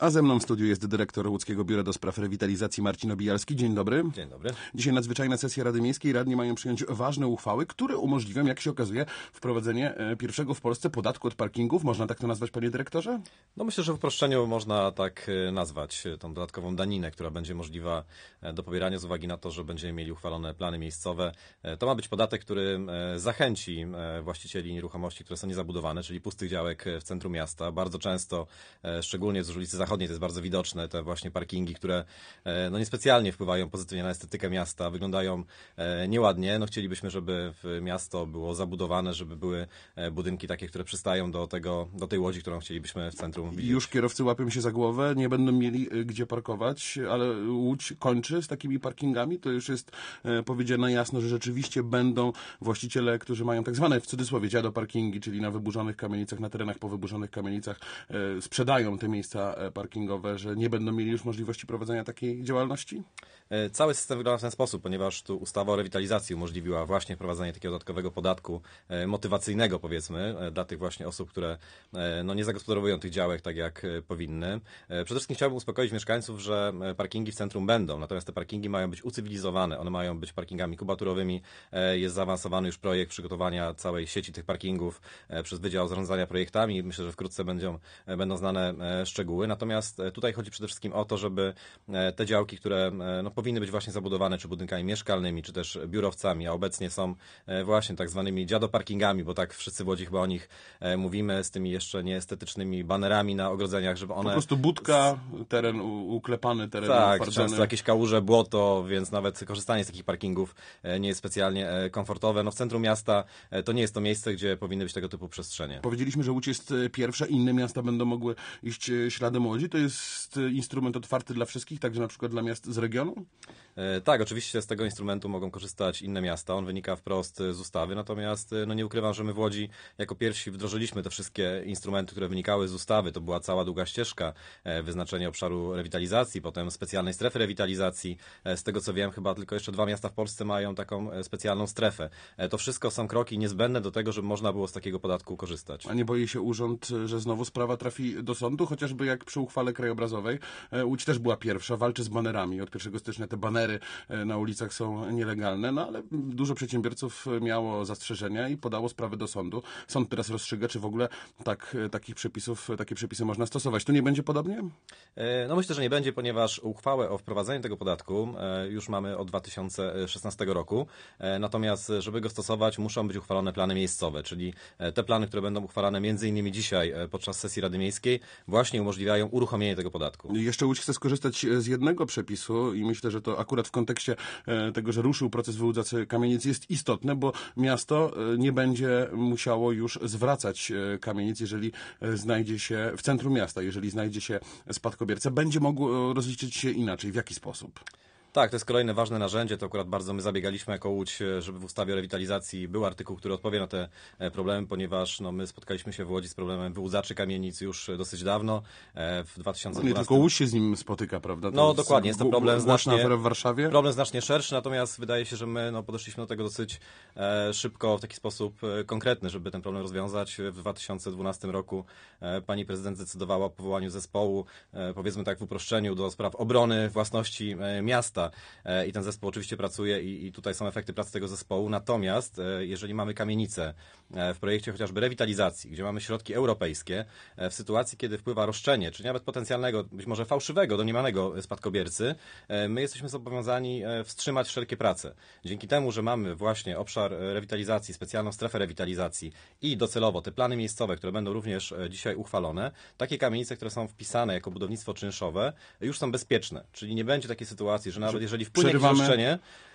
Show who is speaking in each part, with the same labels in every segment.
Speaker 1: A ze mną w studiu jest dyrektor Łódzkiego Biura do Spraw Rewitalizacji Marcin Obijalski. Dzień dobry.
Speaker 2: Dzień dobry.
Speaker 1: Dzisiaj nadzwyczajna sesja Rady Miejskiej. Radni mają przyjąć ważne uchwały, które umożliwią, jak się okazuje, wprowadzenie pierwszego w Polsce podatku od parkingów. Można tak to nazwać, panie dyrektorze?
Speaker 2: No myślę, że w uproszczeniu można tak nazwać tą dodatkową daninę, która będzie możliwa do pobierania z uwagi na to, że będziemy mieli uchwalone plany miejscowe. To ma być podatek, który zachęci właścicieli nieruchomości, które są niezabudowane, czyli pustych działek w centrum miasta. Bardzo często, szczególnie z ulicy Zachodniej, to jest bardzo widoczne, te właśnie parkingi, które no niespecjalnie wpływają pozytywnie na estetykę miasta, wyglądają nieładnie. No chcielibyśmy, żeby miasto było zabudowane, żeby były budynki takie, które przystają do tej łodzi, którą chcielibyśmy w centrum widzieć.
Speaker 1: Już kierowcy łapią się za głowę, nie będą mieli gdzie parkować, ale Łódź kończy z takimi parkingami. To już jest powiedziane jasno, że rzeczywiście będą właściciele, którzy mają tak zwane w cudzysłowie dziadoparkingi, czyli na wyburzonych kamienicach, na terenach po wyburzonych kamienicach sprzedają te miejsca parkingowe, że nie będą mieli już możliwości prowadzenia takiej działalności?
Speaker 2: Cały system wygląda w ten sposób, ponieważ tu ustawa o rewitalizacji umożliwiła właśnie wprowadzenie takiego dodatkowego podatku motywacyjnego, powiedzmy, dla tych właśnie osób, które no, nie zagospodarowują tych działek tak jak powinny. Przede wszystkim chciałbym uspokoić mieszkańców, że parkingi w centrum będą, natomiast te parkingi mają być ucywilizowane, one mają być parkingami kubaturowymi. Jest zaawansowany już projekt przygotowania całej sieci tych parkingów przez Wydział Zarządzania Projektami. Myślę, że wkrótce będą znane szczegóły. Natomiast tutaj chodzi przede wszystkim o to, żeby te działki, które no, powinny być właśnie zabudowane czy budynkami mieszkalnymi, czy też biurowcami, a obecnie są właśnie tak zwanymi dziadoparkingami, bo tak wszyscy w Łodzi chyba o nich mówimy, z tymi jeszcze nieestetycznymi banerami na ogrodzeniach, żeby one...
Speaker 1: Po prostu budka, teren uklepany, teren
Speaker 2: tak,
Speaker 1: ufardzony.
Speaker 2: często jakieś kałuże, błoto, więc nawet korzystanie z takich parkingów nie jest specjalnie komfortowe. No w centrum miasta to nie jest to miejsce, gdzie powinny być tego typu przestrzenie.
Speaker 1: Powiedzieliśmy, że Łódź jest pierwsza, inne miasta będą mogły iść śladem Łodzi. To jest instrument otwarty dla wszystkich, także na przykład dla miast z regionu?
Speaker 2: Tak, oczywiście z tego instrumentu mogą korzystać inne miasta. On wynika wprost z ustawy, natomiast no nie ukrywam, że my w Łodzi jako pierwsi wdrożyliśmy te wszystkie instrumenty, które wynikały z ustawy. To była cała długa ścieżka, wyznaczenie obszaru rewitalizacji, potem specjalnej strefy rewitalizacji. Z tego co wiem, chyba tylko jeszcze 2 miasta w Polsce mają taką specjalną strefę. To wszystko są kroki niezbędne do tego, żeby można było z takiego podatku korzystać.
Speaker 1: A nie boi się urząd, że znowu sprawa trafi do sądu? Chociażby jak przy uchwale krajobrazowej. Łódź też była pierwsza, walczy z banerami. Od 1 stycznia te banery na ulicach są nielegalne, no ale dużo przedsiębiorców miało zastrzeżenia i podało sprawę do sądu. Sąd teraz rozstrzyga, czy w ogóle takie przepisy można stosować. Tu nie będzie podobnie?
Speaker 2: No myślę, że nie będzie, ponieważ uchwałę o wprowadzeniu tego podatku już mamy od 2016 roku. Natomiast, żeby go stosować, muszą być uchwalone plany miejscowe, czyli te plany, które będą uchwalane między innymi dzisiaj podczas sesji Rady Miejskiej, właśnie umożliwiają uruchomienie tego podatku.
Speaker 1: Jeszcze Łódź chce skorzystać z jednego przepisu i myślę, że to akurat w kontekście tego, że ruszył proces wyłudzacy kamienic jest istotne, bo miasto nie będzie musiało już zwracać kamienic, jeżeli znajdzie się w centrum miasta, jeżeli znajdzie się spadkobierca, będzie mogło rozliczyć się inaczej. W jaki sposób?
Speaker 2: Tak, to jest kolejne ważne narzędzie, to akurat bardzo my zabiegaliśmy jako Łódź, żeby w ustawie o rewitalizacji był artykuł, który odpowie na te problemy, ponieważ no, my spotkaliśmy się w Łodzi z problemem wyłudzaczy kamienic już dosyć dawno, w 2012.
Speaker 1: Nie tylko Łódź się z nim spotyka, prawda?
Speaker 2: No dokładnie, jest to problem
Speaker 1: w Warszawie.
Speaker 2: Problem znacznie szerszy, natomiast wydaje się, że my podeszliśmy do tego dosyć szybko, w taki sposób konkretny, żeby ten problem rozwiązać. W 2012 roku pani prezydent zdecydowała o powołaniu zespołu, powiedzmy tak w uproszczeniu, do spraw obrony własności miasta. I ten zespół oczywiście pracuje i tutaj są efekty pracy tego zespołu. Natomiast jeżeli mamy kamienicę w projekcie chociażby rewitalizacji, gdzie mamy środki europejskie, w sytuacji, kiedy wpływa roszczenie, czy nawet potencjalnego, być może fałszywego, domniemanego spadkobiercy, my jesteśmy zobowiązani wstrzymać wszelkie prace. Dzięki temu, że mamy właśnie obszar rewitalizacji, specjalną strefę rewitalizacji i docelowo te plany miejscowe, które będą również dzisiaj uchwalone, takie kamienice, które są wpisane jako budownictwo czynszowe, już są bezpieczne. Czyli nie będzie takiej sytuacji, że nawet jeżeli wpłynie jakieś roszczenie,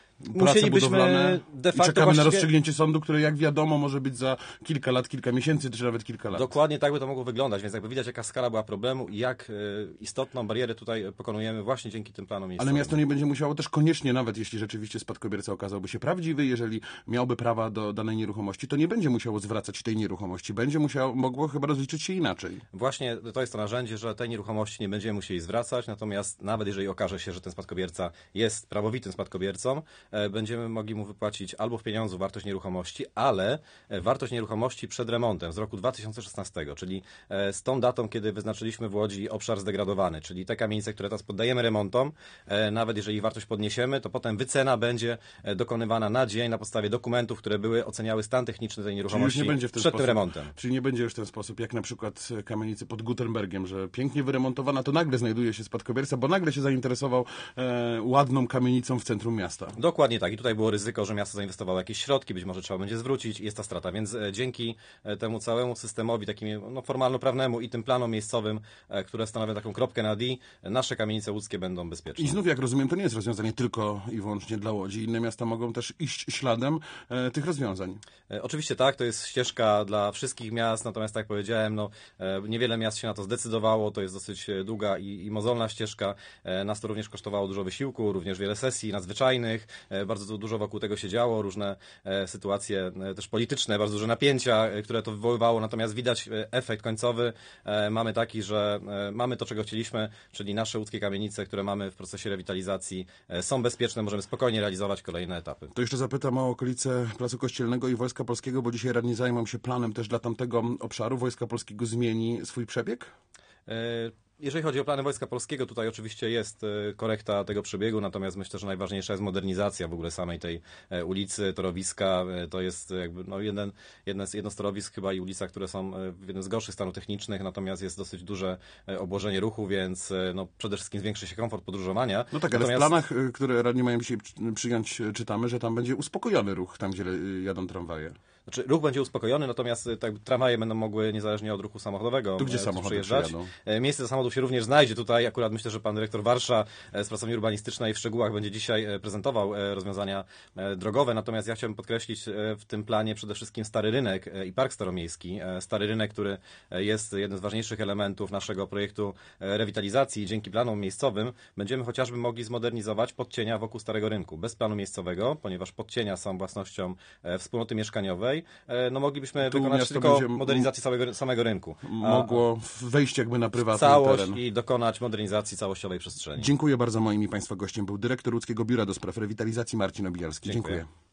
Speaker 2: musielibyśmy de facto
Speaker 1: czekamy na rozstrzygnięcie sądu, które jak wiadomo może być za kilka lat, kilka miesięcy, czy nawet kilka lat.
Speaker 2: Dokładnie tak by to mogło wyglądać, więc jakby widać, jaka skala była problemu i jak istotną barierę tutaj pokonujemy właśnie dzięki tym planom miejscowym.
Speaker 1: Ale miasto nie będzie musiało też koniecznie, nawet jeśli rzeczywiście spadkobierca okazałby się prawdziwy, jeżeli miałby prawa do danej nieruchomości, to nie będzie musiało zwracać tej nieruchomości. Będzie mogło chyba rozliczyć się inaczej.
Speaker 2: Właśnie to jest to narzędzie, że tej nieruchomości nie będziemy musieli zwracać, natomiast nawet jeżeli okaże się, że ten spadkobierca jest prawowitym spadkobiercą, będziemy mogli mu wypłacić albo w pieniądzu wartość nieruchomości, ale wartość nieruchomości przed remontem z roku 2016, czyli z tą datą, kiedy wyznaczyliśmy w Łodzi obszar zdegradowany, czyli te kamienice, które teraz poddajemy remontom, nawet jeżeli ich wartość podniesiemy, to potem wycena będzie dokonywana na dzień na podstawie dokumentów, które były oceniały stan techniczny tej nieruchomości przed tym remontem.
Speaker 1: Czyli nie będzie już w ten sposób, jak na przykład kamienicy pod Gutenbergiem, że pięknie wyremontowana, to nagle znajduje się spadkobierca, bo nagle się zainteresował ładną kamienicą w centrum miasta.
Speaker 2: Dokładnie tak. I tutaj było ryzyko, że miasto zainwestowało jakieś środki, być może trzeba będzie zwrócić i jest ta strata. Więc dzięki temu całemu systemowi takiemu formalno-prawnemu i tym planom miejscowym, które stanowią taką kropkę na D, nasze kamienice łódzkie będą bezpieczne.
Speaker 1: I znów, jak rozumiem, to nie jest rozwiązanie tylko i wyłącznie dla Łodzi. Inne miasta mogą też iść śladem tych rozwiązań.
Speaker 2: Oczywiście tak, to jest ścieżka dla wszystkich miast, natomiast tak jak powiedziałem, niewiele miast się na to zdecydowało, to jest dosyć długa i mozolna ścieżka. Nas to również kosztowało dużo wysiłku, również wiele sesji nadzwyczajnych, bardzo dużo wokół tego się działo, różne sytuacje też polityczne, bardzo duże napięcia, które to wywoływało, natomiast widać efekt końcowy. Mamy taki, że mamy to, czego chcieliśmy, czyli nasze łódzkie kamienice, które mamy w procesie rewitalizacji, są bezpieczne, możemy spokojnie realizować kolejne etapy.
Speaker 1: To jeszcze zapytam o okolice Placu Kościelnego i Wojska Polskiego, bo dzisiaj radni zajmą się planem też dla tamtego obszaru. Wojska Polskiego zmieni swój przebieg?
Speaker 2: Jeżeli chodzi o plany Wojska Polskiego, tutaj oczywiście jest korekta tego przebiegu, natomiast myślę, że najważniejsza jest modernizacja w ogóle samej tej ulicy, torowiska. To jest jakby jedno z torowisk chyba i ulica, które są w jednym z gorszych stanów technicznych, natomiast jest dosyć duże obłożenie ruchu, więc przede wszystkim zwiększy się komfort podróżowania.
Speaker 1: No tak, ale w planach, które radni mają dzisiaj przyjąć, czytamy, że tam będzie uspokojony ruch, tam gdzie jadą tramwaje.
Speaker 2: Znaczy, ruch będzie uspokojony, natomiast tramwaje będą mogły niezależnie od ruchu samochodowego
Speaker 1: gdzie samochody
Speaker 2: przyjeżdżać. Miejsce do samochodów się również znajdzie. Tutaj akurat myślę, że pan dyrektor Warsza z pracowni urbanistycznej w szczegółach będzie dzisiaj prezentował rozwiązania drogowe. Natomiast ja chciałbym podkreślić w tym planie przede wszystkim Stary Rynek i Park Staromiejski. Stary Rynek, który jest jednym z ważniejszych elementów naszego projektu rewitalizacji. Dzięki planom miejscowym będziemy chociażby mogli zmodernizować podcienia wokół Starego Rynku. Bez planu miejscowego, ponieważ podcienia są własnością wspólnoty mieszkaniowej, moglibyśmy wykonać tylko modernizację samego rynku.
Speaker 1: Mogło wejść jakby na prywatny
Speaker 2: całość
Speaker 1: teren.
Speaker 2: I dokonać modernizacji całościowej przestrzeni.
Speaker 1: Dziękuję bardzo. Moim i Państwa gościem był dyrektor Łódzkiego Biura do Spraw Rewitalizacji Marcin Obijalski. Dziękuję.